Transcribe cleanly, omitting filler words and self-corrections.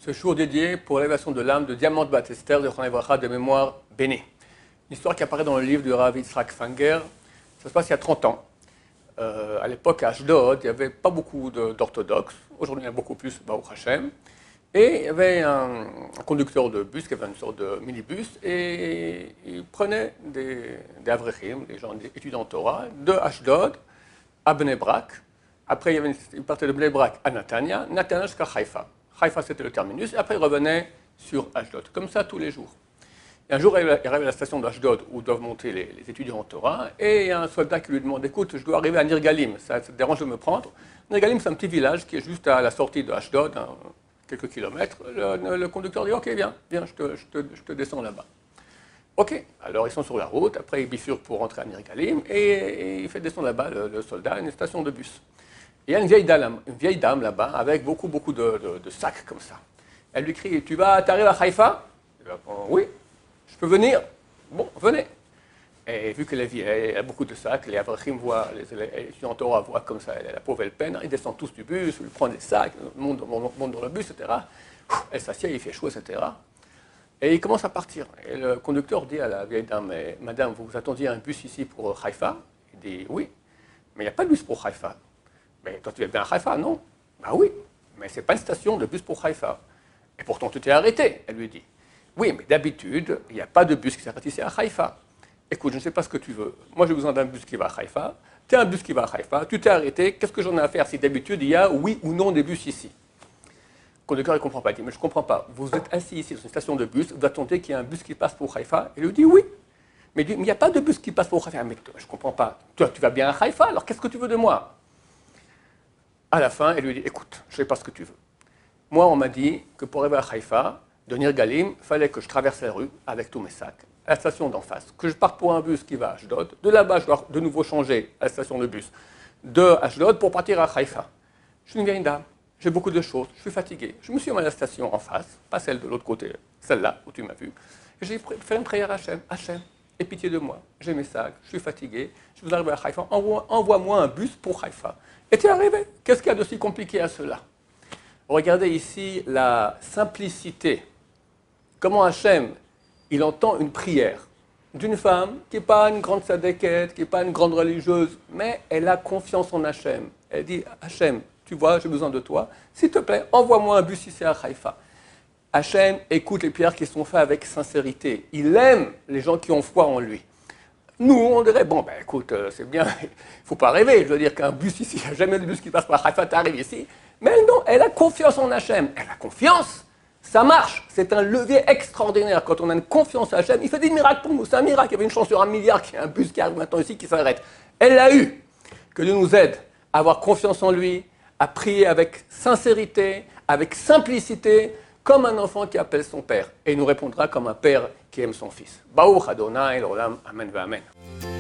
ce jour dédié pour l'élévation de l'âme de Diamant Bat Esther de Chana Livracha de mémoire bénie. Une histoire qui apparaît dans le livre du Rav Yitzhak Fanger. Ça se passe il y a 30 ans. À l'époque, à Ashdod, il n'y avait pas beaucoup d'orthodoxes. Aujourd'hui, il y en a beaucoup plus, Baruch Hashem. Et il y avait un conducteur de bus qui avait une sorte de minibus et il prenait des avrechim, des gens des étudiants en Torah, de Ashdod à Bnei Brak. Après, il partait de Bnei Brak à Netanya, Netanya jusqu'à Haïfa. Haïfa, c'était le terminus, et après, il revenait sur Ashdod, comme ça tous les jours. Et un jour, il arrive à la station d'Ashdod où doivent monter les étudiants en Torah, et il y a un soldat qui lui demande, écoute, je dois arriver à Nirgalim, ça te dérange de me prendre? Nirgalim, c'est un petit village qui est juste à la sortie de Ashdod, quelques kilomètres. Le conducteur dit, ok, viens, je te descends là-bas. Ok, alors ils sont sur la route, après ils bifurquent pour rentrer à Nirgalim, et il fait descendre là-bas le soldat à une station de bus. Et il y a une vieille dame là-bas, avec beaucoup de sacs comme ça. Elle lui crie, t'arrives à Haïfa? Il répond, oui, je peux venir? Bon, venez. Et vu qu'elle est vieille, elle a beaucoup de sacs, les avrechim voient, les étudiants en Torah voient comme ça, la pauvre elle peine, ils descendent tous du bus, ils prennent des sacs, montent dans le bus, etc. Elle s'assied, il fait chaud, etc. Et il commence à partir. Et le conducteur dit à la vieille dame, madame, vous attendiez un bus ici pour Haïfa? Il dit, oui, mais il n'y a pas de bus pour Haïfa. Mais toi, tu es bien à Haïfa, non? Ben oui, mais ce n'est pas une station de bus pour Haïfa. Et pourtant, tu t'es arrêté, elle lui dit. Oui, mais d'habitude, il n'y a pas de bus qui s'arrête ici à Haïfa. Écoute, je ne sais pas ce que tu veux. Moi, j'ai besoin d'un bus qui va à Haïfa. Tu as un bus qui va à Haïfa, tu t'es arrêté. Qu'est-ce que j'en ai à faire si d'habitude, il y a oui ou non des bus ici? Le conducteur ne comprend pas. Il dit, mais je ne comprends pas. Vous êtes assis ici dans une station de bus, vous attendez qu'il y ait un bus qui passe pour Haïfa. Il lui dit, oui. Mais il n'y a pas de bus qui passe pour Haïfa. Mais je ne comprends pas. Toi, tu vas bien à Haïfa, alors qu'est-ce que tu veux de moi? À la fin, elle lui dit, écoute, je ne sais pas ce que tu veux. Moi, on m'a dit que pour arriver à Haïfa, de Nirgalim, il fallait que je traverse la rue avec tous mes sacs, à la station d'en face, que je parte pour un bus qui va à Ashdod. De là-bas, je dois de nouveau changer à la station de bus de Ashdod pour partir à Haïfa. Je suis une vieille dame, j'ai beaucoup de choses, je suis fatigué. Je me suis mis à la station en face, pas celle de l'autre côté, celle-là où tu m'as vu. Et j'ai fait une prière à Hachem. Hachem, aie pitié de moi, j'ai mes sacs, je suis fatigué, je veux arriver à Haïfa, envoie-moi un bus pour Haïfa. Et tu es arrivé. Qu'est-ce qu'il y a de si compliqué à cela? Regardez ici la simplicité. Comment Hachem, il entend une prière d'une femme qui n'est pas une grande sadéquette, qui n'est pas une grande religieuse, mais elle a confiance en Hachem. Elle dit, Hachem, tu vois, j'ai besoin de toi. S'il te plaît, envoie-moi un bus ici à Haïfa. Hachem écoute les prières qui sont faites avec sincérité. Il aime les gens qui ont foi en lui. Nous, on dirait, bon, ben écoute, c'est bien, il ne faut pas rêver. Je veux dire qu'un bus ici, il n'y a jamais de bus qui passe par Haïfa, tu arrives ici. Mais non, elle a confiance en Hachem. Elle a confiance, ça marche. C'est un levier extraordinaire. Quand on a une confiance en Hachem, il fait des miracles pour nous. C'est un miracle. Il y avait une chance sur 1 milliard qu'il y ait un bus qui arrive maintenant ici qui s'arrête. Elle l'a eu. Que Dieu nous aide à avoir confiance en lui, à prier avec sincérité, avec simplicité, comme un enfant qui appelle son père. Et il nous répondra comme un père qui aime son fils. Baruch Adonai l'olam, amen ve amen.